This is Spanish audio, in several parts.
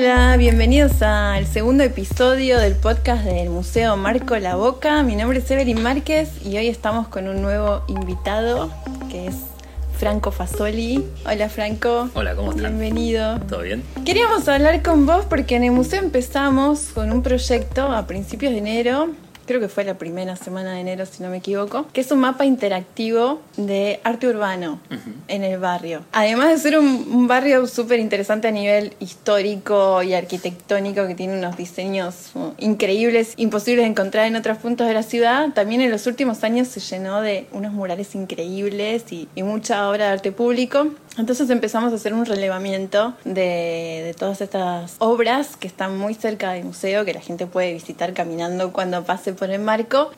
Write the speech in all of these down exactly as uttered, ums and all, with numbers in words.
Hola, bienvenidos al segundo episodio del podcast del Museo Marco La Boca. Mi nombre es Evelyn Márquez y hoy estamos con un nuevo invitado que es Franco Fasoli. Hola Franco. Hola, ¿cómo están? Bienvenido. ¿Todo bien? Queríamos hablar con vos porque en el museo empezamos con un proyecto a principios de enero. Creo que fue la primera semana de enero, si no me equivoco, que es un mapa interactivo de arte urbano uh-huh. en el barrio. Además de ser un, un barrio súper interesante a nivel histórico y arquitectónico, que tiene unos diseños uh, increíbles, imposibles de encontrar en otros puntos de la ciudad, también en los últimos años se llenó de unos murales increíbles y, y mucha obra de arte público. Entonces empezamos a hacer un relevamiento de, de todas estas obras que están muy cerca del museo, que la gente puede visitar caminando cuando pase por el marco,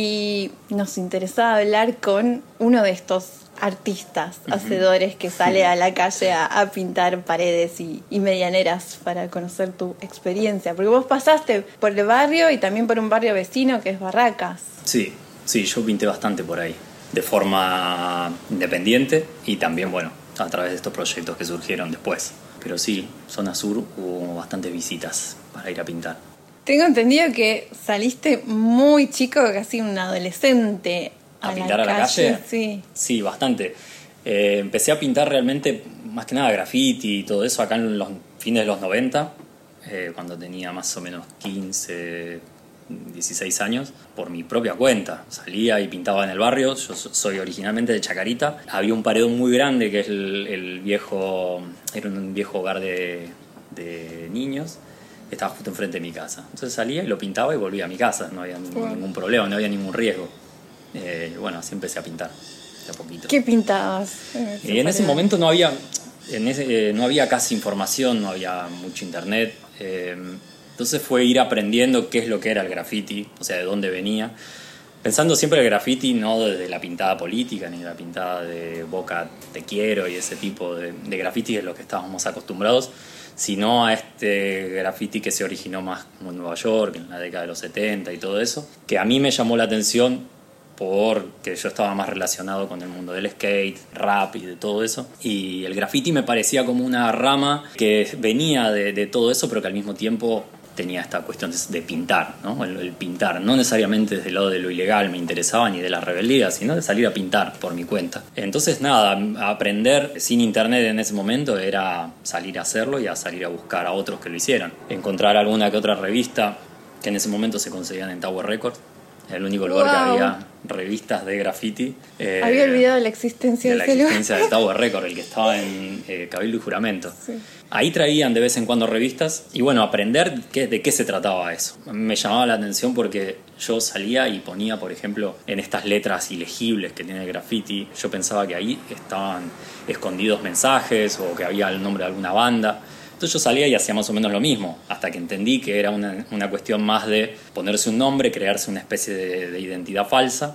y nos interesaba hablar con uno de estos artistas, uh-huh. hacedores que sale a la calle a, a pintar paredes y, y medianeras para conocer tu experiencia, porque vos pasaste por el barrio y también por un barrio vecino que es Barracas. Sí, sí, yo pinté bastante por ahí, de forma independiente y también, bueno, a través de estos proyectos que surgieron después. Pero sí, zona sur hubo bastantes visitas para ir a pintar. Tengo entendido que saliste muy chico, casi un adolescente. ¿A, ¿A pintar la a la calle? calle? Sí. Sí, bastante. Eh, empecé a pintar realmente, más que nada graffiti y todo eso, acá en los fines de los noventa, eh, cuando tenía más o menos quince, dieciséis años, por mi propia cuenta. Salía y pintaba en el barrio. Yo soy originalmente de Chacarita. Había un paredón muy grande que es el, el viejo, era un viejo hogar de, de niños. Estaba justo enfrente de mi casa. Entonces salía y lo pintaba y volvía a mi casa. No había ningún, wow. ningún problema, no había ningún riesgo. Eh, bueno, así empecé a pintar de a poquito. ¿Qué pintabas? Y en ese momento no había, en ese, eh, no había casi información, no había mucho internet. Eh, Entonces fue ir aprendiendo qué es lo que era el graffiti, o sea, de dónde venía. Pensando siempre el graffiti no desde la pintada política, ni la pintada de Boca te quiero y ese tipo de, de graffiti es lo que estábamos acostumbrados, sino a este graffiti que se originó más como en Nueva York, en la década de los setenta y todo eso, que a mí me llamó la atención porque yo estaba más relacionado con el mundo del skate, rap y de todo eso. Y el graffiti me parecía como una rama que venía de, de todo eso, pero que al mismo tiempo tenía esta cuestión de pintar, ¿no? El, el pintar, no necesariamente desde el lado de lo ilegal me interesaba ni de la rebeldía, sino de salir a pintar por mi cuenta. Entonces nada, aprender sin internet en ese momento era salir a hacerlo y a salir a buscar a otros que lo hicieran. Encontrar alguna que otra revista que en ese momento se conseguían en Tower Records, el único lugar wow. que había revistas de graffiti. Eh, había olvidado la existencia de de la ese existencia lugar. de Tower Records, el que estaba en eh, Cabildo y Juramento. Sí. Ahí traían de vez en cuando revistas y bueno, aprender qué, de qué se trataba eso. Me llamaba la atención porque yo salía y ponía, por ejemplo, en estas letras ilegibles que tiene el graffiti, yo pensaba que ahí estaban escondidos mensajes o que había el nombre de alguna banda. Entonces yo salía y hacía más o menos lo mismo, hasta que entendí que era una, una cuestión más de ponerse un nombre, crearse una especie de, de identidad falsa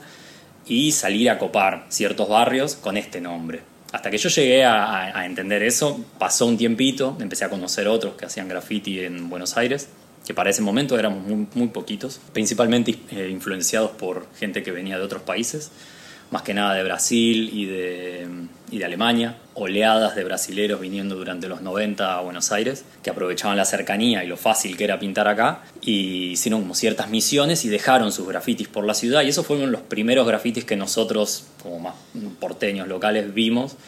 y salir a copar ciertos barrios con este nombre. Hasta que yo llegué a, a, a entender eso, pasó un tiempito, empecé a conocer otros que hacían graffiti en Buenos Aires, que para ese momento éramos muy, muy poquitos, principalmente eh, influenciados por gente que venía de otros países, más que nada de Brasil y de, y de Alemania, oleadas de brasileros viniendo durante los noventa a Buenos Aires, que aprovechaban la cercanía y lo fácil que era pintar acá, y hicieron como ciertas misiones y dejaron sus grafitis por la ciudad, y esos fueron los primeros grafitis que nosotros, como más porteños locales, vimos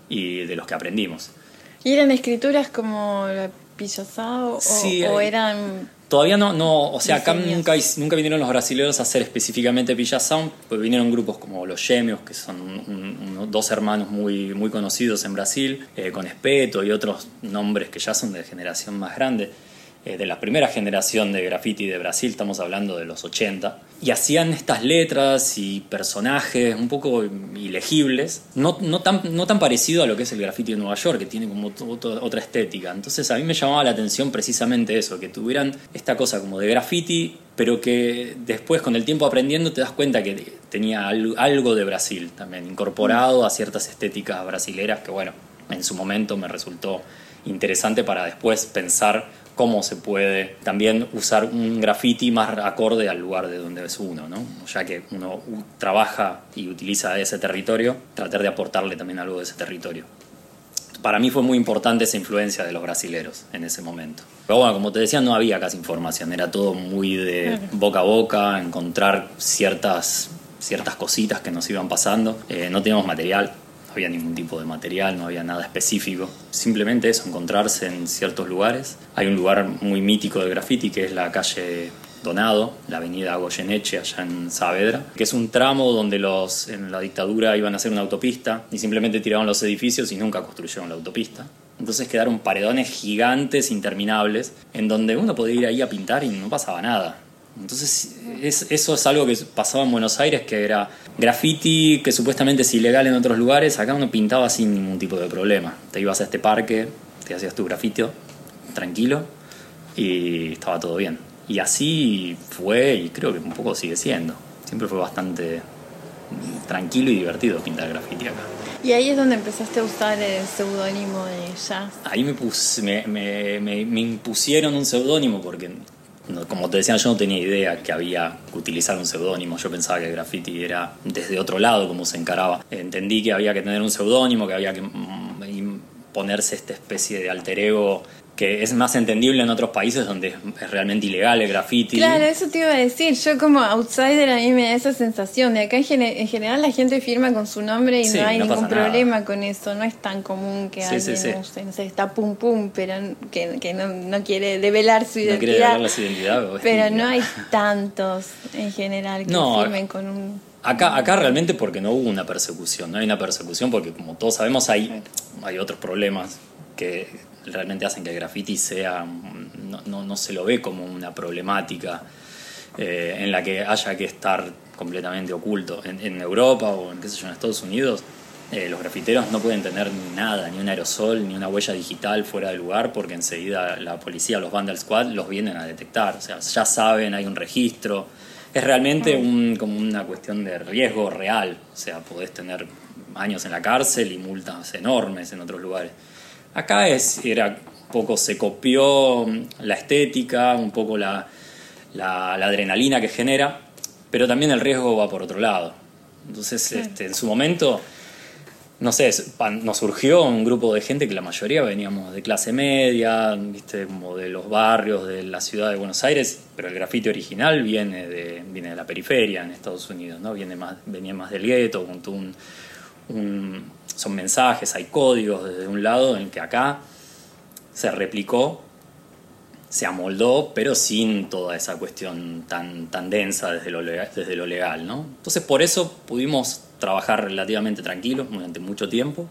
y de los que aprendimos. ¿Y eran escrituras como la Pillazzao o, sí, o eran...? Todavía no, no, o sea, acá nunca, nunca vinieron los brasileños a hacer específicamente Pillazzao, pues vinieron grupos como los Gêmeos, que son un, un, dos hermanos muy, muy conocidos en Brasil, eh, con Espeto y otros nombres que ya son de generación más grande, eh, de la primera generación de graffiti de Brasil, estamos hablando de los ochenta, y hacían estas letras y personajes un poco ilegibles, no, no, tan, no tan parecido a lo que es el graffiti de Nueva York, que tiene como otro, otra estética. Entonces a mí me llamaba la atención precisamente eso, que tuvieran esta cosa como de graffiti, pero que después con el tiempo aprendiendo te das cuenta que tenía algo de Brasil también, incorporado a ciertas estéticas brasileras que bueno, en su momento me resultó interesante para después pensar cómo se puede también usar un graffiti más acorde al lugar de donde es uno, ¿no? Ya que uno trabaja y utiliza ese territorio, tratar de aportarle también algo de ese territorio. para mí fue muy importante esa influencia de los brasileros en ese momento. Pero bueno, como te decía, no había casi información, era todo muy de boca a boca, encontrar ciertas, ciertas cositas que nos iban pasando. Eh, no teníamos material, no había ningún tipo de material, no había nada específico. Simplemente eso, encontrarse en ciertos lugares. Hay un lugar muy mítico de graffiti que es la calle Donado, la avenida Goyeneche, allá en Saavedra, que es un tramo donde los, en la dictadura iban a hacer una autopista y simplemente tiraron los edificios y nunca construyeron la autopista. Entonces quedaron paredones gigantes, interminables, en donde uno podía ir ahí a pintar y no pasaba nada. Entonces es, eso es algo que pasaba en Buenos Aires, que era graffiti que supuestamente es ilegal en otros lugares. Acá uno pintaba sin ningún tipo de problema. Te ibas a este parque, te hacías tu grafito tranquilo y estaba todo bien. Y así fue, y creo que un poco sigue siendo. Siempre fue bastante tranquilo y divertido pintar graffiti acá. Y ahí es donde empezaste a usar el seudónimo de Jazz. Ahí me, puse, me, me, me, me impusieron un seudónimo porque, como te decía, yo no tenía idea que había que utilizar un seudónimo. Yo pensaba que el graffiti era desde otro lado como se encaraba. Entendí que había que tener un seudónimo, que había que ponerse esta especie de alter ego que es más entendible en otros países donde es realmente ilegal el graffiti. Claro, eso te iba a decir. Yo como outsider a mí me da esa sensación de acá en, gen- en general la gente firma con su nombre y sí, no hay no ningún problema nada. Con eso. No es tan común que sí, alguien sí, sí. Use, no sé, está pum pum, pero que, que no, no quiere develar su identidad. No quiere develar su identidad. Pero no hay tantos en general que no, firmen con un... Acá, acá realmente porque no hubo una persecución. No hay una persecución porque, como todos sabemos, hay, hay otros problemas que realmente hacen que el graffiti sea, no, no, no se lo ve como una problemática eh, en la que haya que estar completamente oculto. En, en Europa o en, qué sé yo, en Estados Unidos, eh, los grafiteros no pueden tener nada, ni un aerosol, ni una huella digital fuera del lugar, porque enseguida la policía, los Vandal Squad, los vienen a detectar. O sea, ya saben, hay un registro. Es realmente un, como una cuestión de riesgo real. O sea, podés tener años en la cárcel y multas enormes en otros lugares. Acá es, era un poco, se copió la estética, un poco la, la, la adrenalina que genera, pero también el riesgo va por otro lado. Entonces, sí. este, en su momento, no sé, nos surgió un grupo de gente que la mayoría veníamos de clase media, viste, como de los barrios de la ciudad de Buenos Aires, pero el grafiti original viene de, viene de la periferia en Estados Unidos, ¿no? Viene más, venía más del gueto, con un... un son mensajes, hay códigos desde un lado en que acá se replicó, se amoldó, pero sin toda esa cuestión tan, tan densa desde lo legal, desde lo legal, ¿no? Entonces por eso pudimos trabajar relativamente tranquilos durante mucho tiempo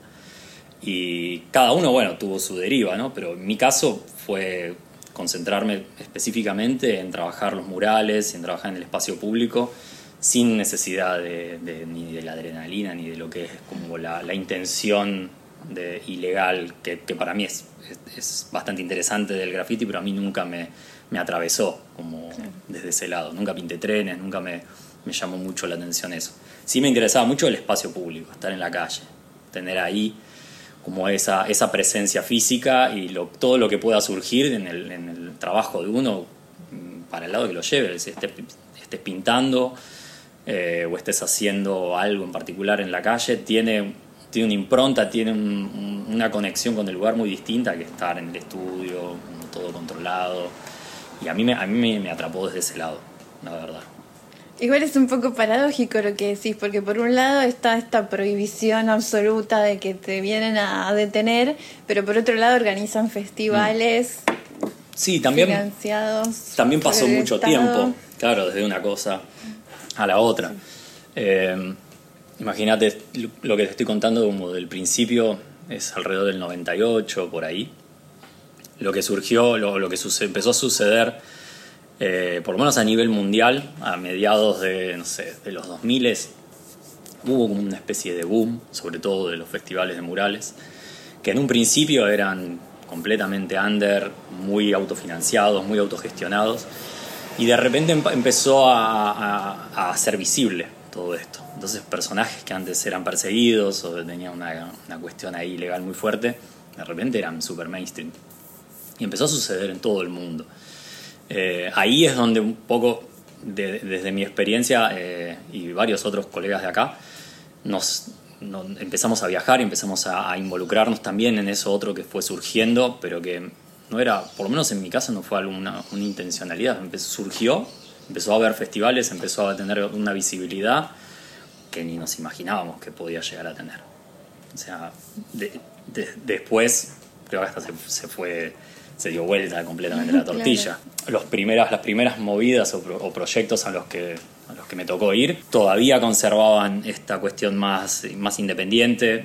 y cada uno, bueno, tuvo su deriva, ¿no? Pero en mi caso fue concentrarme específicamente en trabajar los murales, en trabajar en el espacio público, sin necesidad de, de, ni de la adrenalina ni de lo que es como la, la intención de ilegal, que, que para mí es, es, es bastante interesante del graffiti, pero a mí nunca me, me atravesó como sí. Desde ese lado. Nunca pinté trenes, nunca me, me llamó mucho la atención eso. Sí me interesaba mucho el espacio público, estar en la calle, tener ahí como esa, esa presencia física y lo, todo lo que pueda surgir en el, en el trabajo de uno para el lado que lo lleve, si estés, estés pintando, Eh, o estés haciendo algo en particular en la calle, tiene, tiene una impronta, tiene un, un, una conexión con el lugar muy distinta que estar en el estudio, todo controlado. Y a mí, me, a mí me, me atrapó desde ese lado, la verdad. Igual es un poco paradójico lo que decís, porque por un lado está esta prohibición absoluta de que te vienen a detener, pero por otro lado organizan festivales mm. sí, también, financiados. También pasó por el mucho Estado. tiempo, claro, desde una cosa a la otra. Eh, imagínate lo que te estoy contando como del principio, es alrededor del noventa y ocho, por ahí. Lo que surgió, lo, lo que suce, empezó a suceder, eh, por lo menos a nivel mundial, a mediados de, no sé, de los dos mil, hubo como una especie de boom, sobre todo de los festivales de murales, que en un principio eran completamente under, muy autofinanciados, muy autogestionados, y de repente empezó a, a, a ser visible todo esto. Entonces personajes que antes eran perseguidos o tenían una, una cuestión ahí legal muy fuerte, de repente eran super mainstream. Y empezó a suceder en todo el mundo. Eh, ahí es donde un poco, de, desde mi experiencia eh, y varios otros colegas de acá, nos no, empezamos a viajar y empezamos a, a involucrarnos también en eso otro que fue surgiendo, pero que no era, por lo menos en mi caso, no fue alguna una intencionalidad. Empezó, surgió, empezó a haber festivales, empezó a tener una visibilidad que ni nos imaginábamos que podía llegar a tener. O sea, de, de, después creo que hasta se, se fue, se dio vuelta completamente la tortilla. Claro. Los primeras, las primeras movidas o, o proyectos a los que a los que me tocó ir todavía conservaban esta cuestión más, más independiente,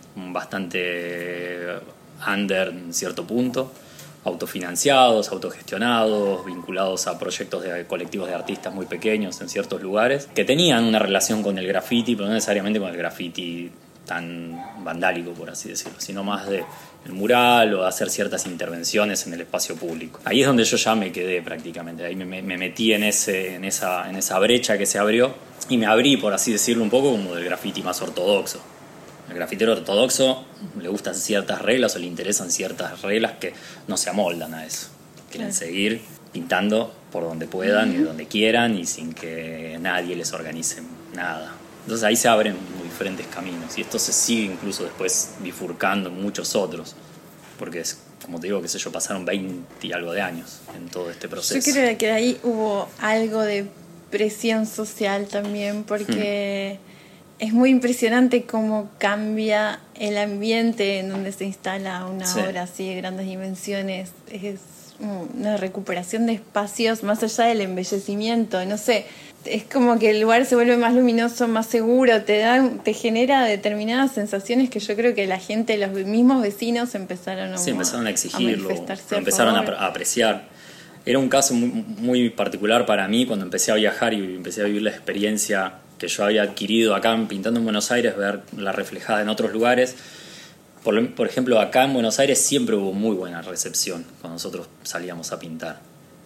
bastante under en cierto punto, autofinanciados, autogestionados, vinculados a proyectos de colectivos de artistas muy pequeños en ciertos lugares, que tenían una relación con el graffiti, pero no necesariamente con el graffiti tan vandálico, por así decirlo, sino más de el mural o de hacer ciertas intervenciones en el espacio público. Ahí es donde yo ya me quedé prácticamente, ahí me, me metí en, ese, en, esa, en esa brecha que se abrió y me abrí, por así decirlo, un poco como del graffiti más ortodoxo. El grafitero ortodoxo le gustan ciertas reglas o le interesan ciertas reglas que no se amoldan a eso. Quieren claro. seguir pintando por donde puedan uh-huh. y donde quieran y sin que nadie les organice nada. Entonces ahí se abren diferentes caminos y esto se sigue incluso después bifurcando en muchos otros, porque es, como te digo, qué sé yo, pasaron veinte y algo de años en todo este proceso. Yo creo que ahí hubo algo de presión social también, porque hmm. es muy impresionante cómo cambia el ambiente en donde se instala una sí. obra así de grandes dimensiones. Es una recuperación de espacios más allá del embellecimiento, no sé. Es como que el lugar se vuelve más luminoso, más seguro, te da, te genera determinadas sensaciones que yo creo que la gente, los mismos vecinos empezaron a, sí, empezaron a exigirlo, a empezaron a, a apreciar. Era un caso muy, muy particular para mí cuando empecé a viajar y empecé a vivir la experiencia que yo había adquirido acá pintando en Buenos Aires, ver la reflejada en otros lugares. Por, por ejemplo, acá en Buenos Aires siempre hubo muy buena recepción cuando nosotros salíamos a pintar.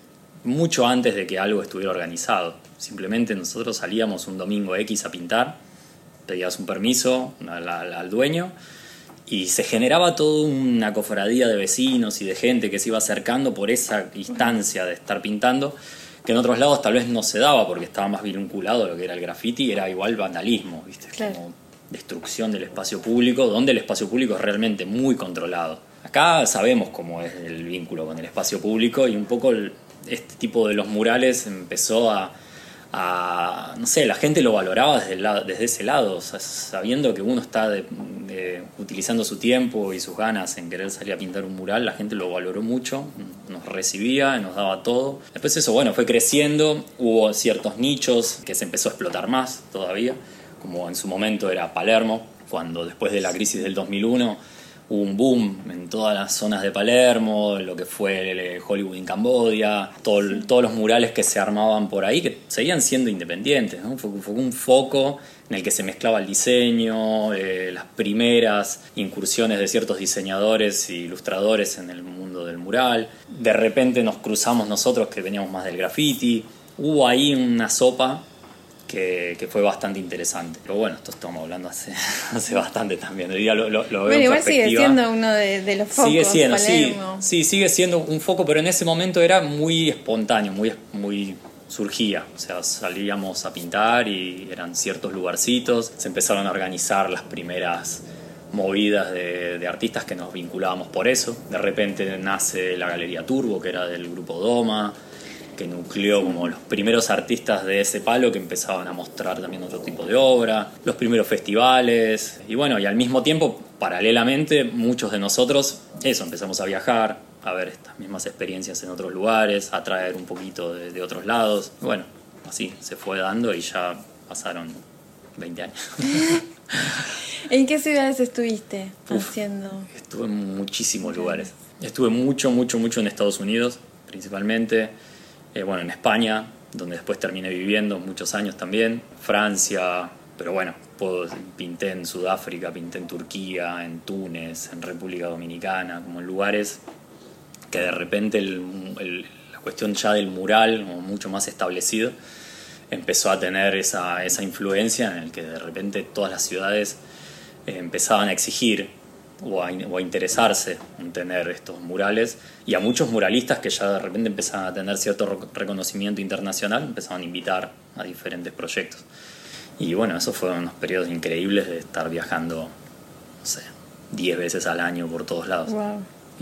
Mucho antes de que algo estuviera organizado. Simplemente nosotros salíamos un domingo X a pintar, pedías un permiso al, al, al dueño y se generaba toda una cofradía de vecinos y de gente que se iba acercando por esa instancia de estar pintando, que en otros lados tal vez no se daba porque estaba más vinculado a lo que era el graffiti, era igual vandalismo, ¿viste? Claro. Como destrucción del espacio público, donde el espacio público es realmente muy controlado. Acá sabemos cómo es el vínculo con el espacio público y un poco el, este tipo de los murales empezó a, a no sé, la gente lo valoraba desde, el lado, desde ese lado, o sea, sabiendo que uno está de, de, utilizando su tiempo y sus ganas en querer salir a pintar un mural, la gente lo valoró mucho, nos recibía, nos daba todo. Después eso, bueno, fue creciendo, hubo ciertos nichos que se empezó a explotar más todavía, como en su momento era Palermo, cuando después de la crisis del dos mil uno hubo un boom en todas las zonas de Palermo, lo que fue el Hollywood en Camboya, todo, todos los murales que se armaban por ahí, que seguían siendo independientes, ¿no? Fue, fue un foco en el que se mezclaba el diseño, eh, las primeras incursiones de ciertos diseñadores e ilustradores en el mundo del mural. De repente nos cruzamos nosotros que veníamos más del graffiti. Hubo ahí una sopa Que, que fue bastante interesante. Pero bueno, esto estamos hablando hace, hace bastante también. Lo, lo, lo veo bueno, igual sigue siendo uno de, de los focos. Sigue siendo, sí, Palermo. sí, sigue siendo un foco, pero en ese momento era muy espontáneo, muy, muy surgía. O sea, salíamos a pintar y eran ciertos lugarcitos. Se empezaron a organizar las primeras movidas de, de artistas que nos vinculábamos por eso. De repente nace la Galería Turbo, que era del grupo Doma, que nucleó como los primeros artistas de ese palo que empezaban a mostrar también otro tipo de obra, los primeros festivales, y bueno, y al mismo tiempo, paralelamente, muchos de nosotros, eso, empezamos a viajar, a ver estas mismas experiencias en otros lugares, a traer un poquito de, de otros lados, y bueno, así se fue dando y ya pasaron veinte años. ¿En qué ciudades estuviste Uf, haciendo? Estuve en muchísimos lugares, estuve mucho, mucho, mucho en Estados Unidos, principalmente. Eh, bueno, en España, donde después terminé viviendo muchos años también, Francia, pero bueno, puedo, pinté en Sudáfrica, pinté en Turquía, en Túnez, en República Dominicana, como en lugares que de repente el, el, la cuestión ya del mural, como mucho más establecido, empezó a tener esa, esa influencia en el que de repente todas las ciudades eh, empezaban a exigir O a, o a interesarse en tener estos murales, y a muchos muralistas que ya de repente empezaban a tener cierto reconocimiento internacional empezaban a invitar a diferentes proyectos. Y bueno, esos fueron unos periodos increíbles de estar viajando, no sé, diez veces al año por todos lados. Wow.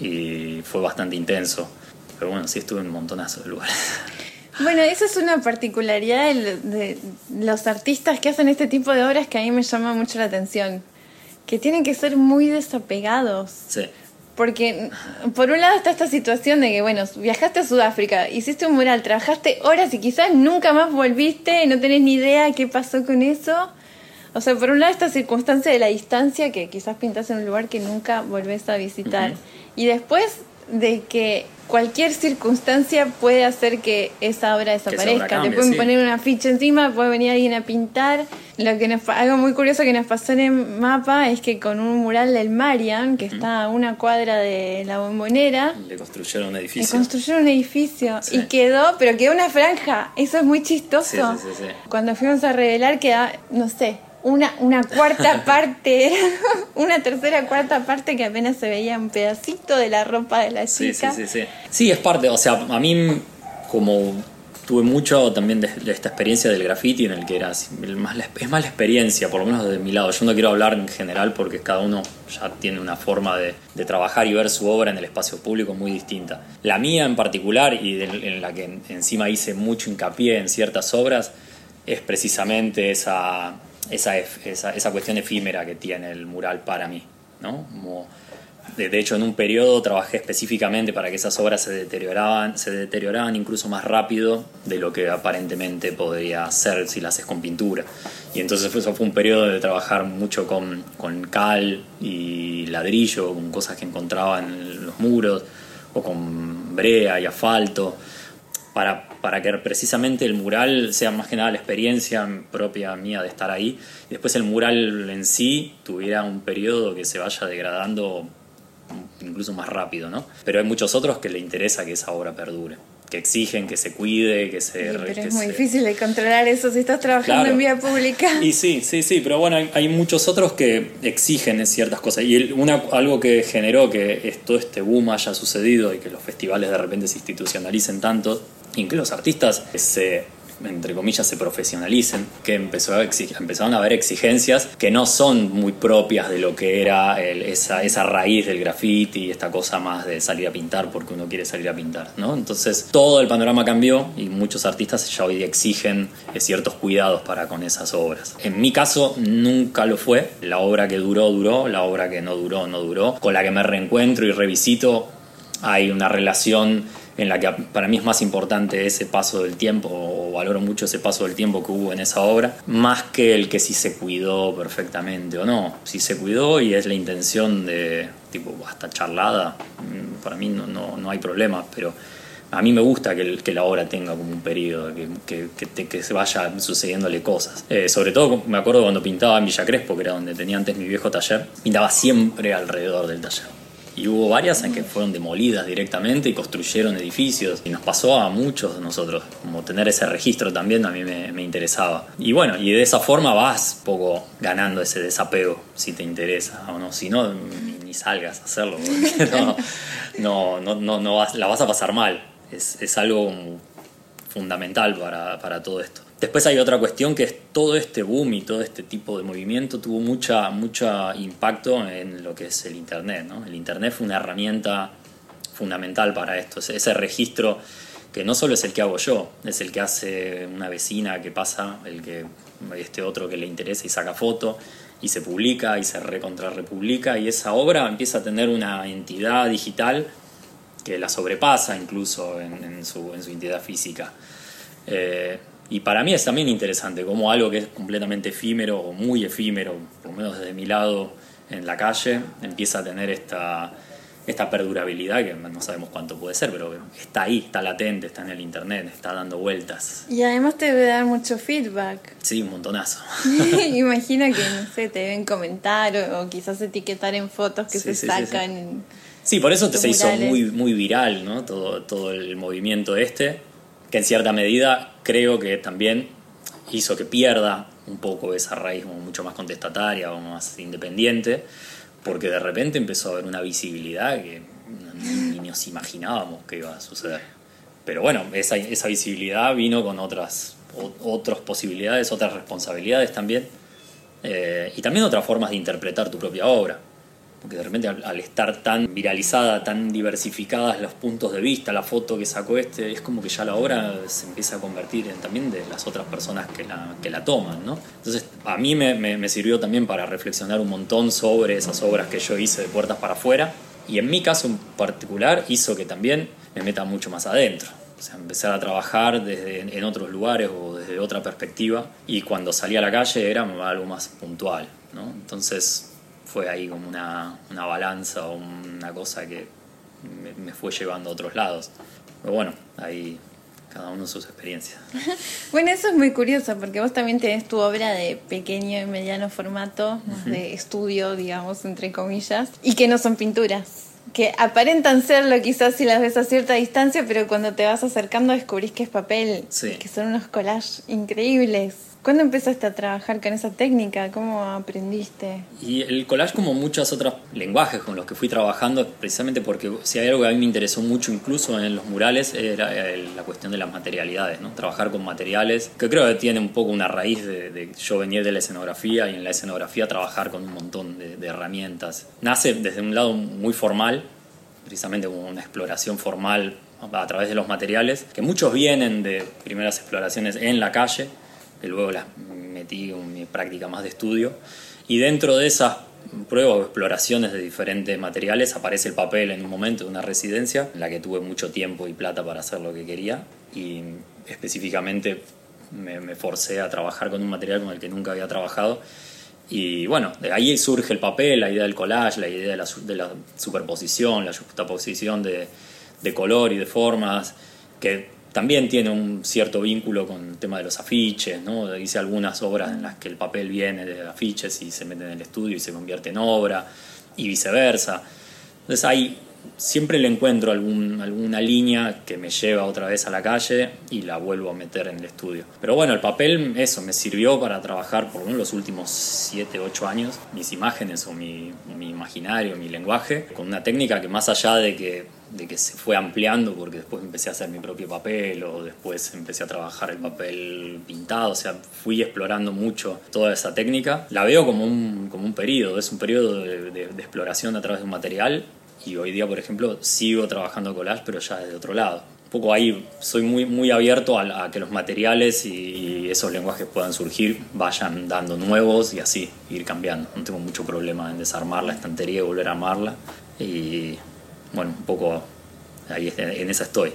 Y fue bastante intenso. Pero bueno, sí estuve en un montonazo de lugares. Bueno, esa es una particularidad de, de los artistas que hacen este tipo de obras que a mí me llama mucho la atención. Que tienen que ser muy desapegados. Sí. Porque por un lado está esta situación de que, bueno, viajaste a Sudáfrica, hiciste un mural, trabajaste horas y quizás nunca más volviste y no tenés ni idea qué pasó con eso. O sea, por un lado esta circunstancia de la distancia que quizás pintas en un lugar que nunca volvés a visitar. Uh-huh. Y después de que cualquier circunstancia puede hacer que esa obra desaparezca. Obra cambie, te pueden sí. poner una ficha encima, puede venir alguien a pintar. Lo que nos, algo muy curioso que nos pasó en el mapa es que con un mural del Marian, que uh-huh. está a una cuadra de la Bombonera, le construyeron un edificio. Le construyeron un edificio sí. y quedó, pero quedó una franja. Eso es muy chistoso. Sí, sí, sí, sí. Cuando fuimos a revelar queda, no sé, una, una cuarta parte, una tercera cuarta parte que apenas se veía un pedacito de la ropa de la chica. Sí, sí, sí, sí. Sí, es parte, o sea, a mí como tuve mucho también de, de esta experiencia del graffiti en el que era más la, es más la experiencia, por lo menos de mi lado. Yo no quiero hablar en general porque cada uno ya tiene una forma de, de trabajar y ver su obra en el espacio público muy distinta. La mía en particular, y de, en la que encima hice mucho hincapié en ciertas obras, es precisamente esa... Esa, esa, esa cuestión efímera que tiene el mural para mí, ¿no? Como de, de hecho, en un periodo trabajé específicamente para que esas obras se deterioraban, se deterioraban incluso más rápido de lo que aparentemente podría ser si las haces con pintura. Y entonces eso fue un periodo de trabajar mucho con, con cal y ladrillo, con cosas que encontraba en los muros, o con brea y asfalto, para, para que precisamente el mural sea más que nada la experiencia propia mía de estar ahí, y después el mural en sí tuviera un periodo que se vaya degradando incluso más rápido, ¿no? Pero hay muchos otros que le interesa que esa obra perdure, que exigen que se cuide, que se... Sí, pero que es muy se... difícil de controlar eso si estás trabajando claro. en vía pública. Y sí, sí, sí, pero bueno, hay, hay muchos otros que exigen ciertas cosas. Y el, una, algo que generó que es, todo este boom haya sucedido y que los festivales de repente se institucionalicen tanto, y que los artistas se, entre comillas, se profesionalicen, que empezó a exig- empezaron a haber exigencias que no son muy propias de lo que era el, esa, esa raíz del graffiti y esta cosa más de salir a pintar porque uno quiere salir a pintar, ¿no? Entonces todo el panorama cambió y muchos artistas ya hoy día exigen ciertos cuidados para con esas obras. En mi caso nunca lo fue. La obra que duró, duró. La obra que no duró, no duró. Con la que me reencuentro y revisito, hay una relación en la que para mí es más importante ese paso del tiempo, o valoro mucho ese paso del tiempo que hubo en esa obra, más que el que si se cuidó perfectamente o no. Si se cuidó y es la intención de, tipo, hasta charlada, para mí no, no, no hay problema, pero a mí me gusta que, el, que la obra tenga como un periodo, que, que, que, te, que se vaya sucediéndole cosas. Eh, sobre todo me acuerdo cuando pintaba en Villa Crespo, que era donde tenía antes mi viejo taller, pintaba siempre alrededor del taller. Y hubo varias en que fueron demolidas directamente y construyeron edificios. Y nos pasó a muchos de nosotros. Como tener ese registro también a mí me, me interesaba. Y bueno, y de esa forma vas un poco ganando ese desapego, si te interesa o no. Si no, ni, ni salgas a hacerlo, porque no, no, no, no, no vas, la vas a pasar mal. Es, es algo fundamental para, para todo esto. Después hay otra cuestión, que es todo este boom y todo este tipo de movimiento tuvo mucha, mucho impacto en lo que es el Internet, ¿no? El Internet fue una herramienta fundamental para esto, ese registro que no solo es el que hago yo, es el que hace una vecina que pasa, el que este otro que le interesa y saca foto y se publica y se recontrarrepublica, y esa obra empieza a tener una entidad digital que la sobrepasa incluso en, en, su, en su entidad física. Eh, Y para mí es también interesante como algo que es completamente efímero o muy efímero, por lo menos desde mi lado en la calle, empieza a tener esta, esta perdurabilidad que no sabemos cuánto puede ser, pero está ahí, está latente, está en el internet, está dando vueltas. Y además te debe dar mucho feedback. Sí, un montonazo. Imagino que, no sé, te deben comentar o, o quizás etiquetar en fotos que sí, se sí, sacan. Sí, sí. En sí, por eso se murales. hizo muy, muy viral, ¿no? Todo, todo el movimiento este, que en cierta medida creo que también hizo que pierda un poco esa raíz mucho más contestataria o más independiente, porque de repente empezó a haber una visibilidad que ni, ni nos imaginábamos que iba a suceder. Pero bueno, esa, esa visibilidad vino con otras o, otras posibilidades, otras responsabilidades también, eh, y también otras formas de interpretar tu propia obra. Porque de repente al, al estar tan viralizada, tan diversificadas los puntos de vista, la foto que sacó este, es como que ya la obra se empieza a convertir en también de las otras personas que la, que la toman, ¿no? Entonces a mí me, me, me sirvió también para reflexionar un montón sobre esas obras que yo hice de puertas para afuera, y en mi caso en particular hizo que también me meta mucho más adentro. O sea, empezar a trabajar desde, en otros lugares o desde otra perspectiva, y cuando salí a la calle era algo más puntual, ¿no? Entonces fue ahí como una, una balanza o una cosa que me, me fue llevando a otros lados. Pero bueno, ahí cada uno sus experiencias. Bueno, eso es muy curioso porque vos también tenés tu obra de pequeño y mediano formato, uh-huh. de estudio, digamos, entre comillas, y que no son pinturas, que aparentan serlo quizás si las ves a cierta distancia, pero cuando te vas acercando descubrís que es papel, sí. que son unos collages increíbles. ¿Cuándo empezaste a trabajar con esa técnica? ¿Cómo aprendiste? Y el collage, como muchos otros lenguajes con los que fui trabajando, precisamente porque si hay algo que a mí me interesó mucho incluso en los murales, era la cuestión de las materialidades, ¿no? Trabajar con materiales, que creo que tiene un poco una raíz de, de yo venir de la escenografía, y en la escenografía trabajar con un montón de, de herramientas. Nace desde un lado muy formal, precisamente como una exploración formal a través de los materiales, que muchos vienen de primeras exploraciones en la calle, que luego las metí en mi práctica más de estudio, y dentro de esas pruebas o exploraciones de diferentes materiales aparece el papel en un momento de una residencia en la que tuve mucho tiempo y plata para hacer lo que quería, y específicamente me, me forcé a trabajar con un material con el que nunca había trabajado, y bueno, de ahí surge el papel, la idea del collage, la idea de la, de la superposición, la juxtaposición de, de color y de formas, que también tiene un cierto vínculo con el tema de los afiches, ¿no? Hice algunas obras en las que el papel viene de afiches y se mete en el estudio y se convierte en obra, y viceversa. Entonces ahí siempre le encuentro algún, alguna línea que me lleva otra vez a la calle y la vuelvo a meter en el estudio. Pero bueno, el papel, eso, me sirvió para trabajar por lo menos los últimos siete, ocho años, mis imágenes o mi, mi imaginario, mi lenguaje, con una técnica que más allá de que de que se fue ampliando, porque después empecé a hacer mi propio papel, o después empecé a trabajar el papel pintado, o sea, fui explorando mucho toda esa técnica. La veo como un, como un periodo, es un periodo de, de, de exploración a través de un material, y hoy día, por ejemplo, sigo trabajando collage, pero ya desde otro lado. Un poco ahí soy muy, muy abierto a, a que los materiales y, y esos lenguajes puedan surgir, vayan dando nuevos y así, ir cambiando. No tengo mucho problema en desarmar la estantería y volver a armarla, y bueno, un poco ahí en esa estoy.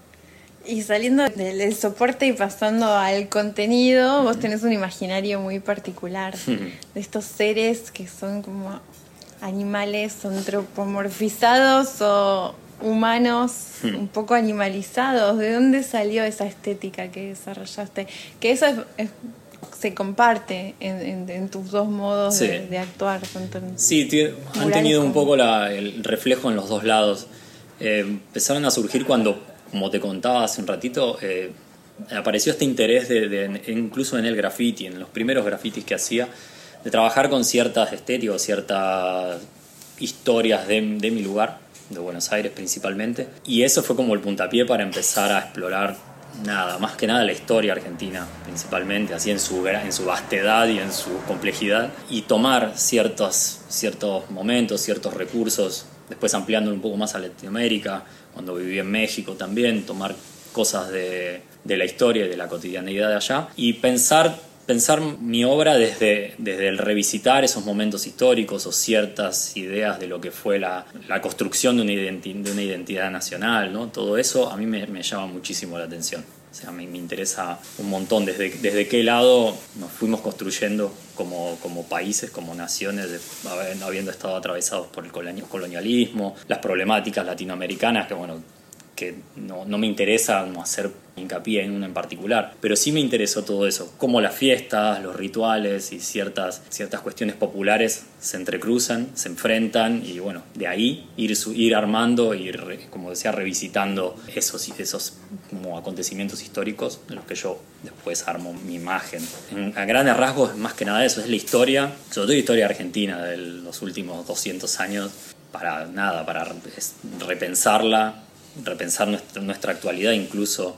Y saliendo del soporte y pasando al contenido, vos tenés un imaginario muy particular de estos seres que son como animales antropomorfizados o humanos un poco animalizados. ¿De dónde salió esa estética que desarrollaste? Que eso es, es se comparte en, en, en tus dos modos sí. de, de actuar. Tanto en sí, t- han tenido un poco la, el reflejo en los dos lados. Eh, empezaron a surgir cuando, como te contaba hace un ratito, eh, apareció este interés de, de, incluso en el graffiti, en los primeros grafitis que hacía, de trabajar con ciertas estéticas, ciertas historias de, de mi lugar, de Buenos Aires principalmente, y eso fue como el puntapié para empezar a explorar nada, más que nada la historia argentina principalmente, así en su, en su vastedad y en su complejidad, y tomar ciertos, ciertos momentos, ciertos recursos, después ampliándolo un poco más a Latinoamérica, cuando viví en México también, tomar cosas de, de la historia y de la cotidianeidad de allá, y pensar, pensar mi obra desde, desde el revisitar esos momentos históricos o ciertas ideas de lo que fue la, la construcción de una, identi- de una identidad nacional, ¿no? Todo eso a mí me, me llama muchísimo la atención. O sea, me, me interesa un montón desde, desde qué lado nos fuimos construyendo como, como países, como naciones, de, habiendo estado atravesados por el colonialismo, las problemáticas latinoamericanas, que bueno, que no, no me interesa no hacer hincapié en una en particular, pero sí me interesó todo eso, cómo las fiestas, los rituales y ciertas, ciertas cuestiones populares se entrecruzan, se enfrentan, y bueno, de ahí ir, ir armando, ir, como decía, revisitando esos, esos como acontecimientos históricos en los que yo después armo mi imagen. En, a grandes rasgos, más que nada eso, es la historia, sobre todo la historia argentina de los últimos doscientos años, para nada, para repensarla, repensar nuestra, nuestra actualidad incluso,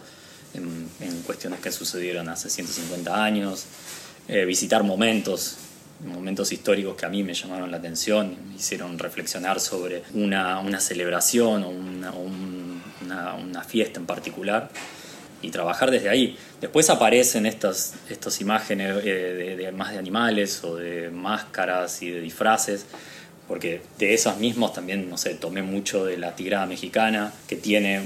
en, en cuestiones que sucedieron hace ciento cincuenta años, eh, visitar momentos, momentos históricos que a mí me llamaron la atención, me hicieron reflexionar sobre una, una celebración o una, un, una, una fiesta en particular, y trabajar desde ahí. Después aparecen estas, estas imágenes eh, de, de más de animales o de máscaras y de disfraces, porque de esos mismos también, no sé, tomé mucho de la tigrada mexicana, que tiene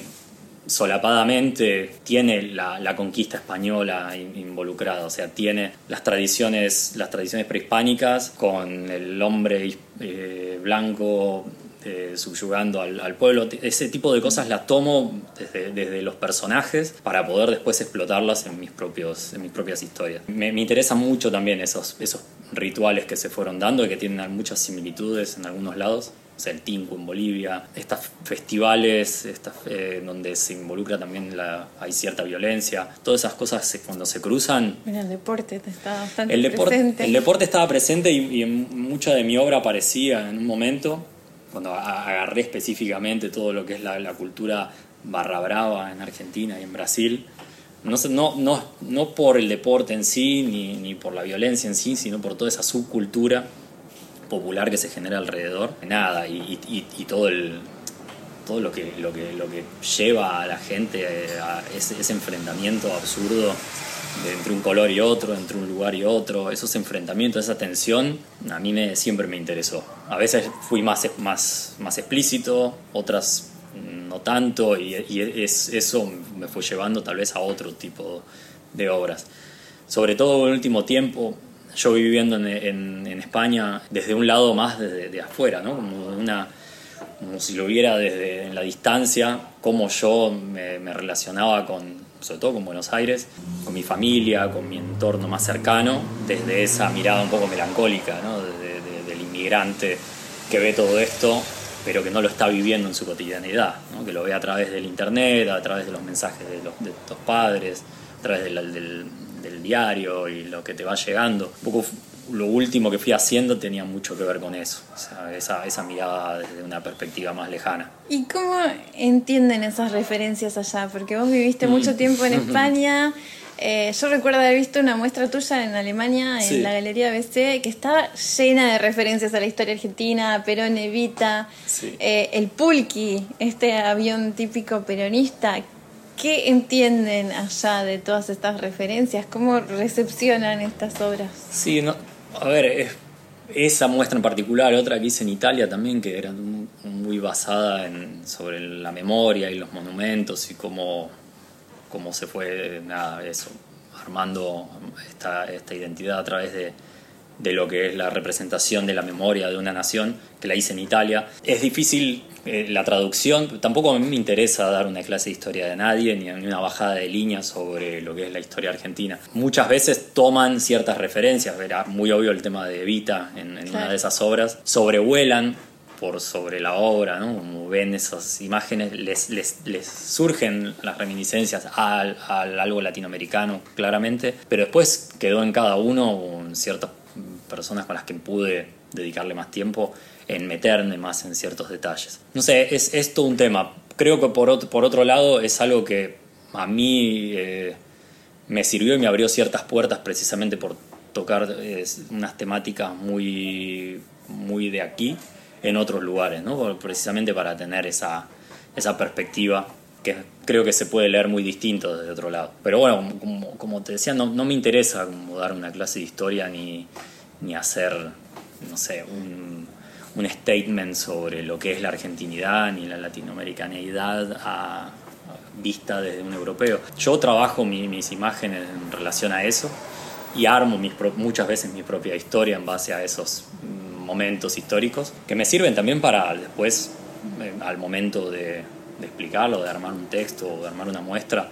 solapadamente, tiene la, la conquista española involucrada, o sea, tiene las tradiciones, las tradiciones prehispánicas con el hombre eh, blanco eh, subyugando al, al pueblo. Ese tipo de cosas las tomo desde, desde los personajes para poder después explotarlas en mis, propios, en mis propias historias. Me, me interesan mucho también esos, esos rituales que se fueron dando y que tienen muchas similitudes en algunos lados. O sea, el Tinku en Bolivia, estos festivales estas, eh, donde se involucra también, la, hay cierta violencia, todas esas cosas se, cuando se cruzan... Mira, el deporte está bastante el deporte, presente. El deporte estaba presente y, y en mucha de mi obra aparecía en un momento, cuando a, agarré específicamente todo lo que es la, la cultura barra brava en Argentina y en Brasil. No, no, no, no por el deporte en sí, ni, ni por la violencia en sí, sino por toda esa subcultura popular que se genera alrededor, nada, y, y, y todo el todo lo que lo que lo que lleva a la gente a ese, ese enfrentamiento absurdo de entre un color y otro, entre un lugar y otro, esos enfrentamientos, esa tensión, a mí me, siempre me interesó. A veces fui más más más explícito, otras no tanto, y, y es, eso me fue llevando tal vez a otro tipo de obras. Sobre todo en el último tiempo, yo viviendo en, en, en España desde un lado más de, de afuera, ¿no? Como, una, como si lo viera desde en la distancia, cómo yo me, me relacionaba con, sobre todo con Buenos Aires, con mi familia, con mi entorno más cercano, desde esa mirada un poco melancólica, ¿no? de, de, del inmigrante que ve todo esto, pero que no lo está viviendo en su cotidianidad, ¿no? Que lo ve a través del internet, a través de los mensajes de los, de los padres, a través del, del del diario y lo que te va llegando. Un poco lo último que fui haciendo tenía mucho que ver con eso, o sea, esa, esa mirada desde una perspectiva más lejana. ¿Y cómo entienden esas referencias allá? Porque vos viviste mucho tiempo en España. Eh, yo recuerdo haber visto una muestra tuya en Alemania, en sí. la Galería B C, que estaba llena de referencias a la historia argentina, Perón, Evita, sí. eh, el Pulqui, este avión típico peronista. ¿Qué entienden allá de todas estas referencias? ¿Cómo recepcionan estas obras? Sí, no, a ver, es, esa muestra en particular, otra que hice en Italia también, que era muy basada en, sobre la memoria y los monumentos y cómo, cómo se fue, nada, eso, armando esta, esta identidad a través de, de lo que es la representación de la memoria de una nación, que la hice en Italia. Es difícil eh, la traducción, tampoco a mí me interesa dar una clase de historia de nadie, ni una bajada de línea sobre lo que es la historia argentina. Muchas veces toman ciertas referencias, era muy obvio el tema de Evita en, en claro. una de esas obras, sobrevuelan por sobre la obra, ¿no? Como ven esas imágenes, les, les, les surgen las reminiscencias al, al algo latinoamericano, claramente, pero después quedó en cada uno ciertas personas con las que pude dedicarle más tiempo en meterme más en ciertos detalles. No sé, es, es todo un tema. Creo que por otro, por otro lado es algo que a mí eh, me sirvió y me abrió ciertas puertas precisamente por tocar eh, unas temáticas muy, muy de aquí en otros lugares, ¿no? Precisamente para tener esa, esa perspectiva que creo que se puede leer muy distinto desde otro lado. Pero bueno, como, como te decía, no, no me interesa como dar una clase de historia ni, ni hacer, no sé, un, un statement sobre lo que es la argentinidad ni la latinoamericanidad a, a vista desde un europeo. Yo trabajo mi, mis imágenes en relación a eso y armo mis, muchas veces mi propia historia en base a esos momentos históricos que me sirven también para después, eh, al momento de de explicarlo, de armar un texto o de armar una muestra,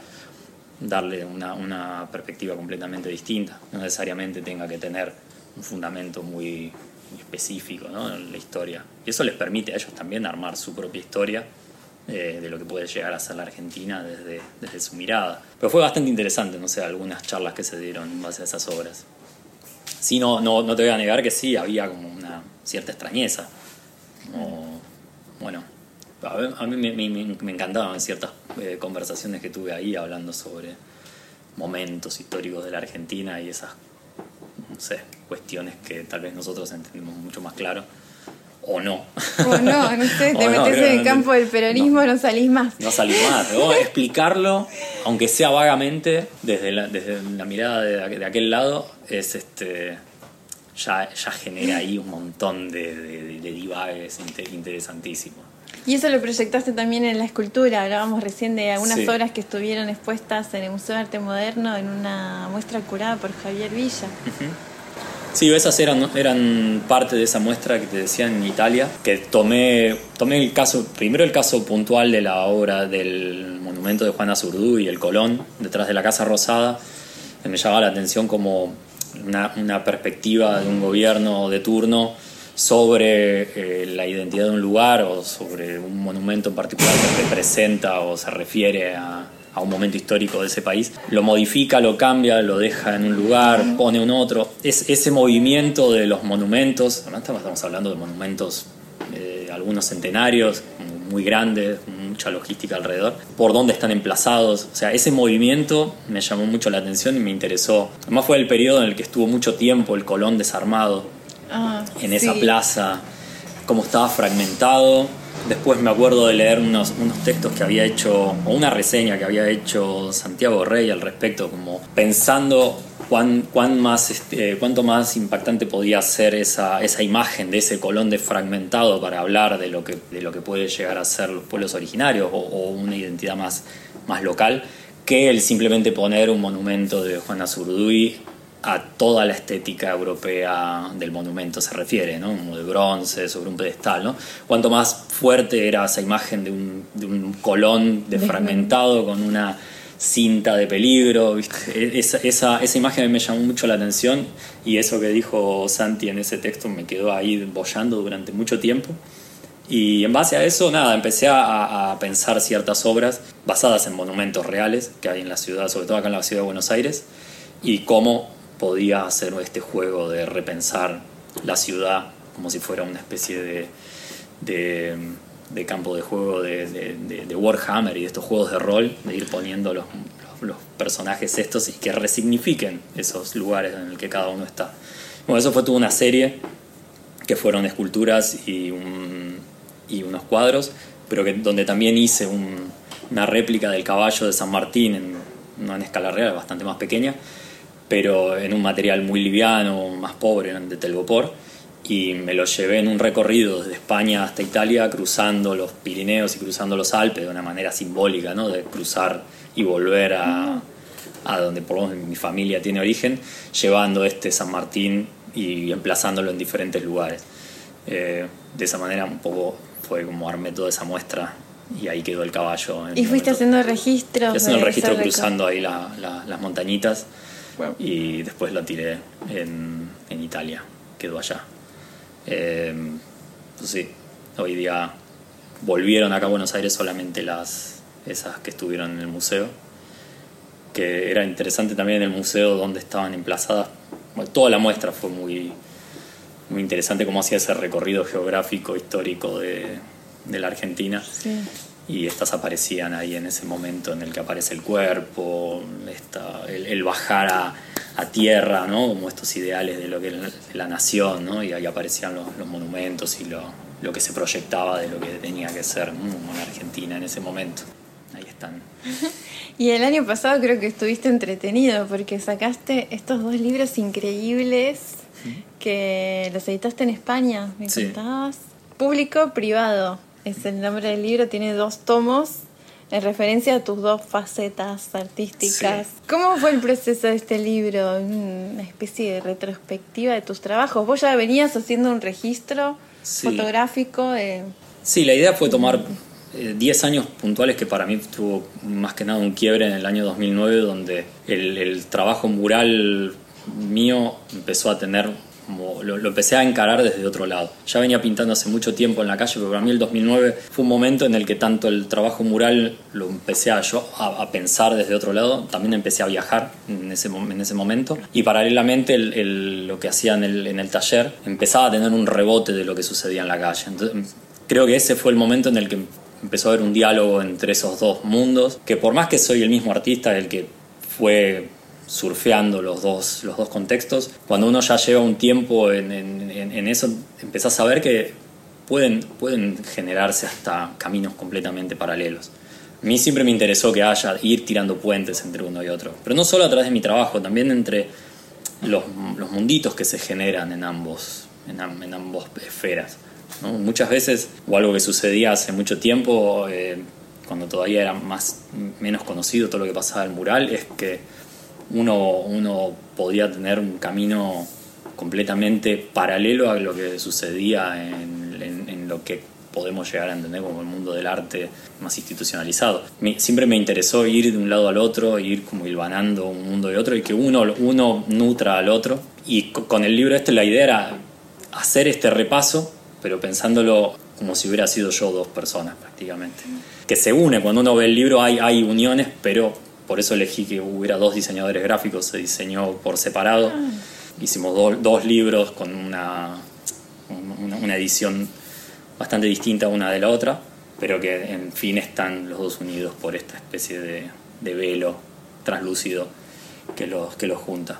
darle una, una perspectiva completamente distinta. No necesariamente tenga que tener un fundamento muy, muy específico, ¿no? En la historia. Y eso les permite a ellos también armar su propia historia eh, de lo que puede llegar a ser la Argentina desde, desde su mirada. Pero fue bastante interesante, no sé, algunas charlas que se dieron en base a esas obras. Sí, no, no, no te voy a negar que sí, había como una cierta extrañeza. Como, bueno... A mí, a mí me, me, me encantaban ciertas eh, conversaciones que tuve ahí hablando sobre momentos históricos de la Argentina y esas, no sé, cuestiones que tal vez nosotros entendemos mucho más claro. O no. O no, no sé, te O no, metes en el no, campo del peronismo, no, no salís más. No salís más. Pero explicarlo, aunque sea vagamente, desde la, desde la mirada de, de aquel lado, es este ya, ya genera ahí un montón de, de, de divagues interesantísimos. Y eso lo proyectaste también en la escultura. Hablábamos recién de algunas Sí. obras que estuvieron expuestas en el Museo de Arte Moderno en una muestra curada por Javier Villa. Uh-huh. Sí, esas eran, eran parte de esa muestra que te decía en Italia, que tomé, tomé el caso, primero el caso puntual de la obra del monumento de Juan Azurduy y el Colón, detrás de la Casa Rosada, que me llamaba la atención como una, una perspectiva de un gobierno de turno sobre eh, la identidad de un lugar o sobre un monumento en particular que representa o se refiere a, a un momento histórico de ese país. Lo modifica, lo cambia, lo deja en un lugar, pone un otro. Es, ese movimiento de los monumentos, estamos hablando de monumentos, eh, algunos centenarios, muy grandes, mucha logística alrededor, por dónde están emplazados. O sea, ese movimiento me llamó mucho la atención y me interesó. Además fue el periodo en el que estuvo mucho tiempo el Colón desarmado. Ah, En sí. esa plaza, cómo estaba fragmentado. Después me acuerdo de leer unos, unos textos que había hecho, o una reseña que había hecho Santiago Rey al respecto, como pensando cuán, cuán más, este, cuánto más impactante podía ser esa, esa imagen de ese Colón desfragmentado para hablar de lo que, de lo que puede llegar a ser los pueblos originarios o, o una identidad más, más local, que el simplemente poner un monumento de Juan Azurduy a toda la estética europea del monumento se refiere, ¿no? Como de bronce, sobre un pedestal, ¿no? Cuanto más fuerte era esa imagen de un, de un Colón desfragmentado con una cinta de peligro, ¿viste? Esa, esa, esa imagen me llamó mucho la atención y eso que dijo Santi en ese texto me quedó ahí boyando durante mucho tiempo. Y en base a eso, nada, empecé a, a pensar ciertas obras basadas en monumentos reales que hay en la ciudad, sobre todo acá en la ciudad de Buenos Aires, y cómo podía hacer este juego de repensar la ciudad como si fuera una especie de, de, de campo de juego de, de, de, de Warhammer y de estos juegos de rol, de ir poniendo los, los, los personajes estos y que resignifiquen esos lugares en el que cada uno está. Bueno, eso fue toda una serie que fueron esculturas y, un, y unos cuadros, pero que, donde también hice un, una réplica del caballo de San Martín, en, no en escala real, bastante más pequeña, pero en un material muy liviano, más pobre, de telgopor, y me lo llevé en un recorrido desde España hasta Italia, cruzando los Pirineos y cruzando los Alpes de una manera simbólica, ¿no? De cruzar y volver a, a donde por lo menos mi familia tiene origen, llevando este San Martín y emplazándolo en diferentes lugares. Eh, de esa manera un poco fue como armé toda esa muestra y ahí quedó el caballo. ¿Y fuiste haciendo registros? Fui haciendo el registro de cruzando ahí la, la, las montañitas. Wow. Y después lo tiré en, en Italia, quedó allá. Eh, pues sí, hoy día volvieron acá a Buenos Aires solamente las esas que estuvieron en el museo, que era interesante también en el museo donde estaban emplazadas. Bueno, toda la muestra fue muy, muy interesante cómo hacía ese recorrido geográfico, histórico de, de la Argentina. Sí. Y estas aparecían ahí en ese momento en el que aparece el cuerpo, esta, el, el bajar a, a tierra, ¿no? Como estos ideales de lo que es la, de la nación, ¿no? Y ahí aparecían los, los monumentos y lo, lo que se proyectaba de lo que tenía que ser, ¿no? Una Argentina en ese momento. Ahí están. Y el año pasado creo que estuviste entretenido porque sacaste estos dos libros increíbles que los editaste en España, me Sí. contabas. Público, privado. Es el nombre del libro, tiene dos tomos en referencia a tus dos facetas artísticas. Sí. ¿Cómo fue el proceso de este libro? Una especie de retrospectiva de tus trabajos. Vos ya venías haciendo un registro Sí. fotográfico de... Sí, la idea fue tomar diez años puntuales que para mí tuvo más que nada un quiebre en el año dos mil nueve, donde el, el trabajo mural mío empezó a tener... Como lo, lo empecé a encarar desde otro lado. Ya venía pintando hace mucho tiempo en la calle, pero para mí el dos mil nueve fue un momento en el que tanto el trabajo mural lo empecé a, yo, a, a pensar desde otro lado, también empecé a viajar en ese, en ese momento, y paralelamente el, el, lo que hacía en el, en el taller empezaba a tener un rebote de lo que sucedía en la calle. Entonces, creo que ese fue el momento en el que empezó a haber un diálogo entre esos dos mundos, que por más que soy el mismo artista, el que fue surfeando los dos, los dos contextos, cuando uno ya lleva un tiempo en, en, en eso, empezás a ver que pueden, pueden generarse hasta caminos completamente paralelos. A mí siempre me interesó que haya, ir tirando puentes entre uno y otro, pero no solo a través de mi trabajo, también entre los, los munditos que se generan en ambos, en, en ambos esferas, ¿no? Muchas veces, o algo que sucedía hace mucho tiempo, eh, cuando todavía era más, menos conocido todo lo que pasaba en el mural, es que uno, uno podía tener un camino completamente paralelo a lo que sucedía en, en, en lo que podemos llegar a entender como el mundo del arte más institucionalizado. Me, siempre me interesó ir de un lado al otro, ir como hilvanando un mundo y otro, y que uno, uno nutra al otro. Y con el libro este la idea era hacer este repaso, pero pensándolo como si hubiera sido yo dos personas prácticamente. Que se une, cuando uno ve el libro hay, hay uniones, pero por eso elegí que hubiera dos diseñadores gráficos, se diseñó por separado. Hicimos do, dos libros con una, una, una edición bastante distinta una de la otra, pero que en fin están los dos unidos por esta especie de, de velo translúcido que los, que los junta.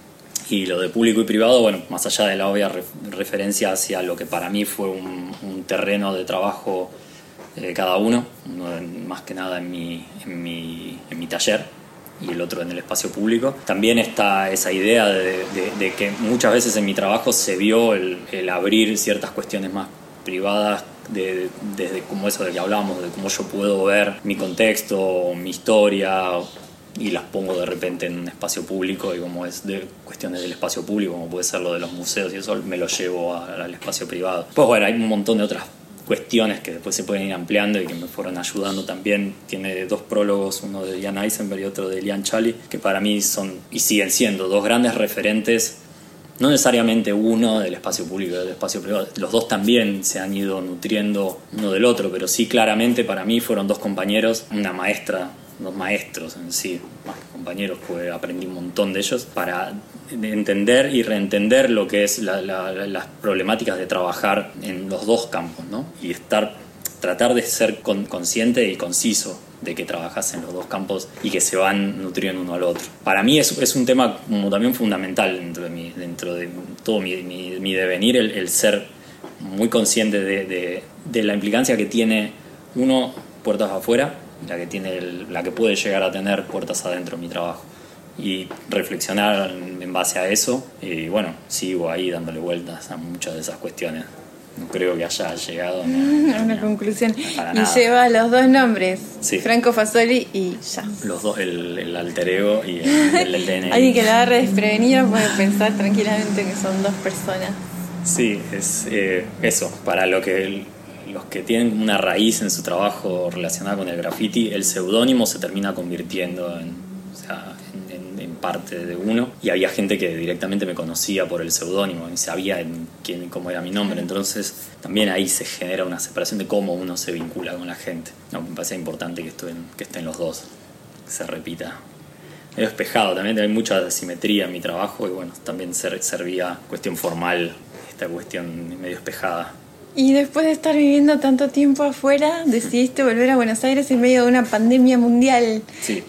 Y lo de público y privado, bueno, más allá de la obvia re, referencia hacia lo que para mí fue un, un terreno de trabajo de cada uno, uno en, más que nada en mi, en, mi, en mi taller y el otro en el espacio público. También está esa idea de, de, de que muchas veces en mi trabajo se vio el, el abrir ciertas cuestiones más privadas, de, desde como eso de que hablábamos, de cómo yo puedo ver mi contexto, mi historia, y las pongo de repente en un espacio público, y como es de cuestiones del espacio público, como puede ser lo de los museos y eso, me lo llevo a, al espacio privado. Pues bueno, hay un montón de otras cuestiones que después se pueden ir ampliando y que me fueron ayudando también. Tiene dos prólogos, uno de Ian Eisenberg y otro de Lian Chali, que para mí son y siguen siendo dos grandes referentes. No necesariamente uno del espacio público y del espacio privado, los dos también se han ido nutriendo uno del otro, pero sí claramente para mí fueron dos compañeros, una maestra, dos maestros en sí, más que compañeros, porque aprendí un montón de ellos, para entender y reentender lo que es la, la, las problemáticas de trabajar en los dos campos, ¿no? Y estar, tratar de ser con, consciente y conciso de que trabajas en los dos campos y que se van nutriendo uno al otro. Para mí es, es un tema como también fundamental dentro de, mi, dentro de todo mi, mi, mi devenir, el, el ser muy consciente de, de, de la implicancia que tiene uno puertas afuera, la que, tiene el, la que puede llegar a tener puertas adentro en mi trabajo. Y reflexionar en base a eso, y bueno, sigo ahí dándole vueltas a muchas de esas cuestiones. No creo que haya llegado a una, una conclusión. Y nada. Lleva los dos nombres, sí. Franco Fasoli y Jazz. Los dos, el, el alter ego y el, el, el D N I. Alguien que la agarre desprevenida puede pensar tranquilamente que son dos personas. Sí, es eh, eso. Para lo que el, los que tienen una raíz en su trabajo relacionada con el graffiti, el seudónimo se termina convirtiendo en, o sea, en, en, en parte de uno. Y había gente que directamente me conocía por el seudónimo y sabía en quién, cómo era mi nombre. Entonces también ahí se genera una separación de cómo uno se vincula con la gente. No, me parece importante que estén, que estén los dos, que se repita. Medio espejado, también hay mucha simetría en mi trabajo y bueno, también ser, servía cuestión formal, esta cuestión medio espejada. Y después de estar viviendo tanto tiempo afuera, decidiste volver a Buenos Aires en medio de una pandemia mundial. Sí,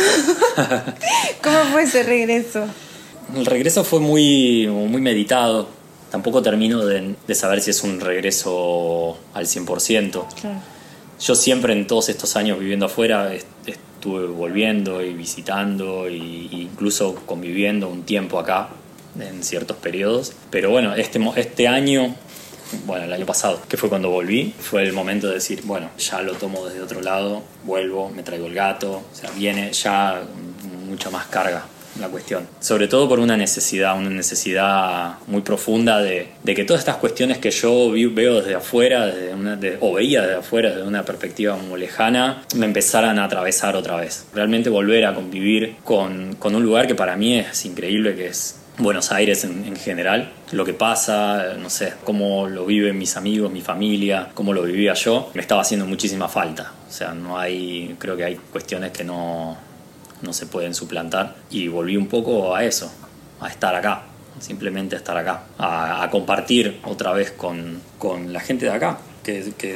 exacto. ¿Cómo fue ese regreso? El regreso fue muy, muy meditado. Tampoco termino de, de saber si es un regreso al cien por ciento. Claro. Yo siempre en todos estos años viviendo afuera estuve volviendo y visitando e incluso conviviendo un tiempo acá en ciertos periodos. Pero bueno, este, este año... Bueno, el año pasado, que fue cuando volví, fue el momento de decir, bueno, ya lo tomo desde otro lado, vuelvo, me traigo el gato, o sea, viene ya mucha más carga la cuestión. Sobre todo por una necesidad, una necesidad muy profunda de, de que todas estas cuestiones que yo vi, veo desde afuera, desde una, de, o veía desde afuera, desde una perspectiva muy lejana, me empezaran a atravesar otra vez. Realmente volver a convivir con, con un lugar que para mí es increíble, que es Buenos Aires en, en general, lo que pasa, no sé, cómo lo viven mis amigos, mi familia, cómo lo vivía yo, me estaba haciendo muchísima falta. O sea, no hay, creo que hay cuestiones que no, no se pueden suplantar y volví un poco a eso, a estar acá, simplemente a estar acá, a, a compartir otra vez con, con la gente de acá, que, que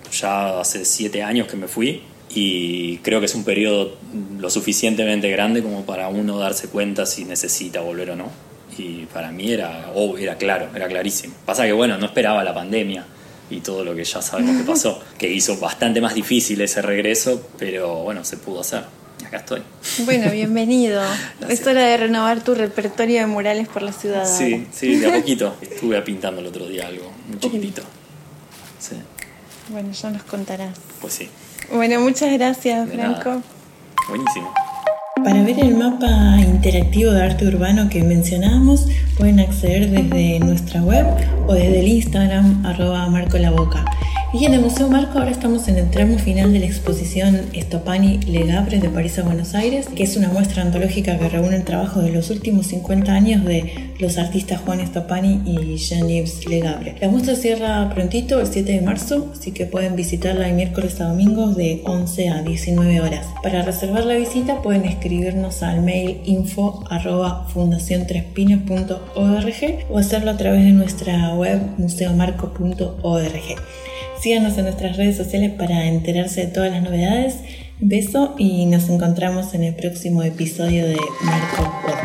ya hace siete años que me fui y creo que es un periodo lo suficientemente grande como para uno darse cuenta si necesita volver o no. Y para mí era, oh, era claro, era clarísimo. Pasa que bueno, no esperaba la pandemia y todo lo que ya sabemos que pasó, que hizo bastante más difícil ese regreso, pero bueno, se pudo hacer. Acá estoy. Bueno, bienvenido. Es hora de renovar tu repertorio de murales por la ciudad. Sí, ahora. sí, de a poquito. Estuve pintando el otro día algo muy chiquitito. Sí. Bueno, ya nos contarás. Pues sí. Bueno, muchas gracias, De Franco. nada. Buenísimo. Para ver el mapa interactivo de arte urbano que mencionábamos, pueden acceder desde nuestra web o desde el Instagram arroba Marco la Boca. Y en el Museo Marco ahora estamos en el tramo final de la exposición Stoppani Legabres de París a Buenos Aires, que es una muestra antológica que reúne el trabajo de los últimos cincuenta años de los artistas Juan Stoppani y Jean-Yves Legabres. La muestra cierra prontito, el siete de marzo, así que pueden visitarla de miércoles a domingo de once a diecinueve horas. Para reservar la visita pueden escribirnos al mail info arroba fundación tres pinos punto org o hacerlo a través de nuestra web museo marco punto org. Síganos en nuestras redes sociales para enterarse de todas las novedades. Beso y nos encontramos en el próximo episodio de Marco Podcast.